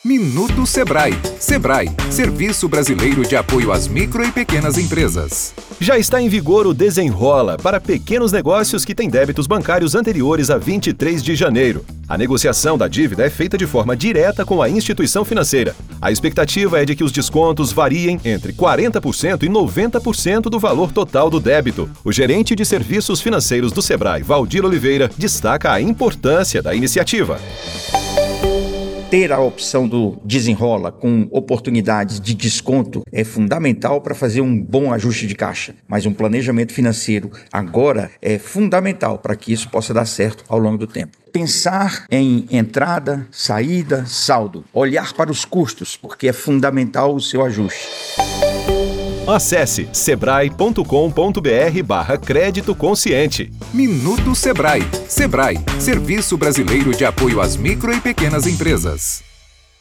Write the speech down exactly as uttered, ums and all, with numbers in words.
Minuto Sebrae. Sebrae, Serviço Brasileiro de Apoio às Micro e Pequenas Empresas. Já está em vigor o Desenrola para pequenos negócios que têm débitos bancários anteriores a vinte e três de janeiro. A negociação da dívida é feita de forma direta com a instituição financeira. A expectativa é de que os descontos variem entre quarenta por cento e noventa por cento do valor total do débito. O gerente de serviços financeiros do Sebrae, Valdir Oliveira, destaca a importância da iniciativa. Ter a opção do Desenrola com oportunidades de desconto é fundamental para fazer um bom ajuste de caixa. Mas um planejamento financeiro agora é fundamental para que isso possa dar certo ao longo do tempo. Pensar em entrada, saída, saldo. Olhar para os custos, porque é fundamental o seu ajuste. Acesse sebrae ponto com ponto br barra crédito consciente. Minuto Sebrae. Sebrae, Serviço Brasileiro de Apoio às Micro e Pequenas Empresas.